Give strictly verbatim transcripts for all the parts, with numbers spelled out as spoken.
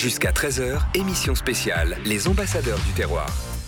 Jusqu'à treize heures, émission spéciale, les ambassadeurs du terroir.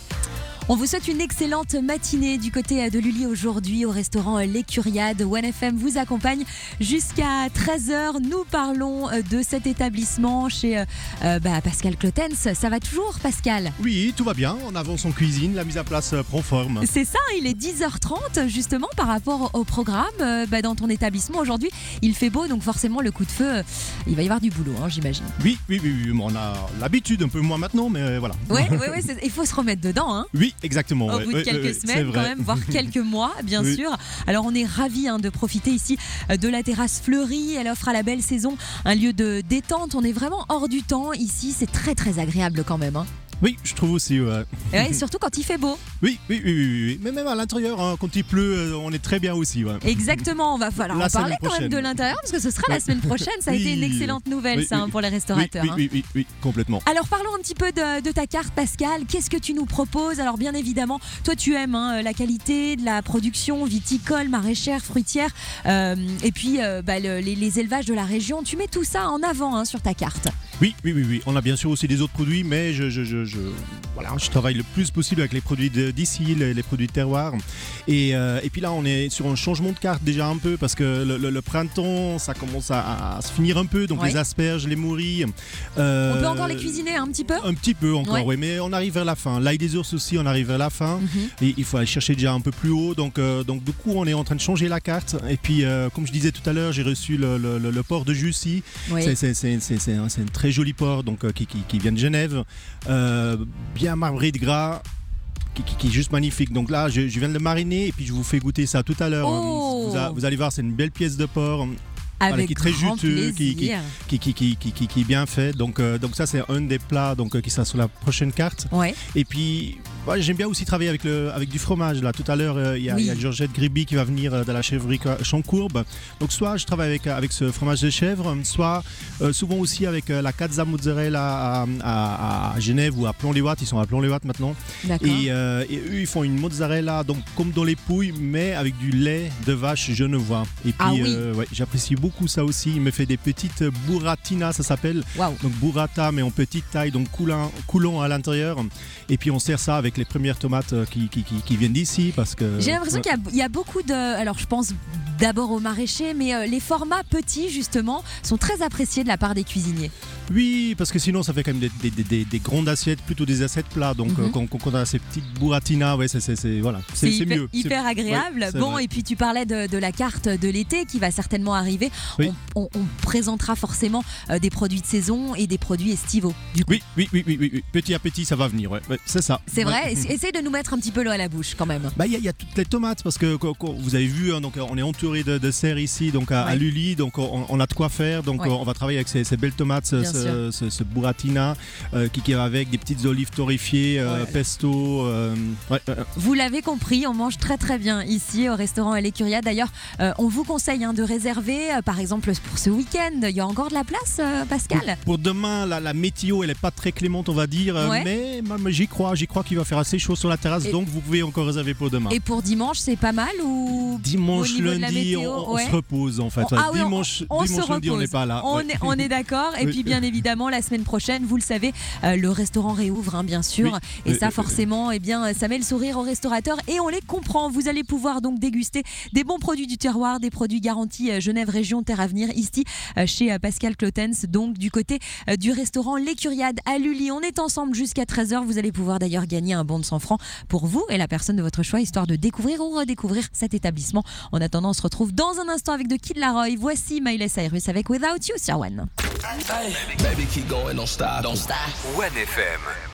On vous souhaite une excellente matinée du côté de Lully aujourd'hui au restaurant L'Écuriade. One F M vous accompagne jusqu'à treize heures. Nous parlons de cet établissement chez euh, bah, Pascal Clotens. Ça va toujours, Pascal? Oui, tout va bien. On avance en cuisine, la mise à place prend forme. C'est ça, il est dix heures trente justement par rapport au programme. Euh, bah, dans ton établissement aujourd'hui, il fait beau, donc forcément le coup de feu, euh, il va y avoir du boulot, hein, j'imagine. Oui, oui, oui, oui. On a l'habitude, un peu moins maintenant, mais voilà. Oui, oui, oui, il faut se remettre dedans. Hein. Oui, exactement. Au ouais, bout de ouais, quelques ouais, semaines quand même, voire quelques mois bien oui. sûr. Alors on est ravis hein, de profiter ici de la terrasse fleurie. Elle offre à la belle saison un lieu de détente. On est vraiment hors du temps ici, c'est très très agréable quand même. Hein. Oui, je trouve aussi. Ouais. Ouais, surtout quand il fait beau. Oui, oui, oui, oui, oui. Mais même à l'intérieur, hein, quand il pleut, on est très bien aussi. Ouais. Exactement, on va falloir la en parler quand même de l'intérieur parce que ce sera ouais. la semaine prochaine. Ça a oui. été une excellente nouvelle oui, ça, oui, hein, pour les restaurateurs. Oui, oui, oui, oui, oui, complètement. Alors parlons un petit peu de, de ta carte, Pascal. Qu'est-ce que tu nous proposes? Alors bien évidemment, toi tu aimes hein, la qualité de la production viticole, maraîchère, fruitière euh, et puis euh, bah, le, les, les élevages de la région. Tu mets tout ça en avant hein, sur ta carte. Oui, oui, oui, oui. On a bien sûr aussi des autres produits, mais je, je, je, je, voilà, je travaille le plus possible avec les produits d'ici, les, les produits de terroir. Et, euh, et puis là, on est sur un changement de carte déjà un peu parce que le, le, le printemps, ça commence à, à se finir un peu. Donc oui. les asperges, les mouris. Euh, on peut encore les cuisiner un petit peu. Un petit peu encore, ouais. oui, mais on arrive vers la fin. L'ail des ours aussi, on arrive vers la fin. Mm-hmm. Et il faut aller chercher déjà un peu plus haut. Donc, euh, donc du coup, on est en train de changer la carte. Et puis, euh, comme je disais tout à l'heure, j'ai reçu le, le, le, le port de Jussy. Oui. C'est, c'est, c'est, c'est, c'est, un, c'est un très joli port donc, euh, qui, qui, qui vient de Genève. Euh, bien marbré de gras. Qui, qui, qui est juste magnifique. Donc là, je, je viens de le mariner et puis je vous fais goûter ça tout à l'heure. Oh. Vous, a, vous allez voir, c'est une belle pièce de porc. Avec voilà, qui est très juteux, qui, qui, qui, qui, qui, qui, qui, qui est bien fait. Donc, euh, donc ça, c'est un des plats donc, euh, qui sera sur la prochaine carte. Ouais. Et puis, ouais, j'aime bien aussi travailler avec, le, avec du fromage. Là. Tout à l'heure, il euh, y, oui. y a Georgette Griby qui va venir euh, de la chèvrerie Chamcourbe. Donc, soit je travaille avec, avec ce fromage de chèvre, soit euh, souvent aussi avec euh, la Cazza Mozzarella à, à, à Genève ou à Plon-les-Ouates. Ils sont à Plon-les-Ouates maintenant. Et, euh, et eux, ils font une mozzarella donc, comme dans les pouilles, mais avec du lait de vache genevois. Et puis, ah, oui. euh, ouais, j'apprécie beaucoup ça aussi. Il me fait des petites burratinas, ça s'appelle. Wow. Donc burrata, mais en petite taille, donc coulant, coulant à l'intérieur. Et puis on sert ça avec les premières tomates qui, qui, qui, qui viennent d'ici parce que. J'ai l'impression ouais. qu'il y a, il y a beaucoup de. Alors je pense d'abord aux maraîchers, mais euh, les formats petits justement sont très appréciés de la part des cuisiniers. Oui, parce que sinon ça fait quand même des, des, des, des grandes assiettes, plutôt des assiettes plats. Donc mm-hmm. euh, quand, quand on a ces petites burratinas, ouais, c'est, c'est, c'est, voilà, c'est, c'est, c'est hyper, mieux. Hyper c'est, agréable. ouais, bon, vrai. Et puis tu parlais de, de la carte de l'été qui va certainement arriver. Oui. On, on, on présentera forcément euh, des produits de saison et des produits estivaux. Du coup. Oui, oui, oui, oui, oui, petit à petit, ça va venir. Ouais, ouais, c'est ça. C'est vrai. Ouais. Essaye de nous mettre un petit peu l'eau à la bouche quand même. Bah, il y, y a toutes les tomates parce que quand, quand, vous avez vu, hein, donc on est entouré de, de serres ici, donc à, ouais. à Lully, donc on, on a de quoi faire. Donc ouais. on va travailler avec ces, ces belles tomates, ce, ce, ce, ce burratina euh, qui, qui va avec des petites olives torréfiées, euh, ouais. pesto. Euh, ouais. Vous l'avez compris, on mange très très bien ici au restaurant L'Écuriade. D'ailleurs, euh, on vous conseille hein, de réserver, euh, par exemple pour ce week-end. Il y a encore de la place, euh, Pascal? Pour, pour demain, la, la météo, elle n'est pas très clémente, on va dire, ouais. mais, mais j'y crois, j'y crois qu'il va faire assez chaud sur la terrasse, et donc vous pouvez encore réserver pour demain. Et pour dimanche, c'est pas mal ou dimanche, lundi, on, ouais. on se repose en fait. On, ah oui, dimanche, on, on dimanche, se lundi, repose. on n'est pas là. On, ouais. est, on est d'accord. Et oui. puis bien évidemment, la semaine prochaine, vous le savez, euh, le restaurant réouvre, hein, bien sûr. Oui. Et oui. ça, forcément, eh bien, ça met le sourire aux restaurateurs et on les comprend. Vous allez pouvoir donc déguster des bons produits du terroir, des produits garantis euh, Genève Région Terre Avenir, ici euh, chez euh, Pascal Clotens, donc du côté euh, du restaurant L'Écuriade à Lully. On est ensemble jusqu'à treize heures. Vous allez pouvoir d'ailleurs gagner un bon de cent francs pour vous et la personne de votre choix, histoire de découvrir ou redécouvrir cet établissement. En attendant, on se retrouve dans un instant avec The Kid Laroi. Voici Miley Cyrus avec Without You sur One. Hey, baby, keep going, don't stop, don't stop. One F M.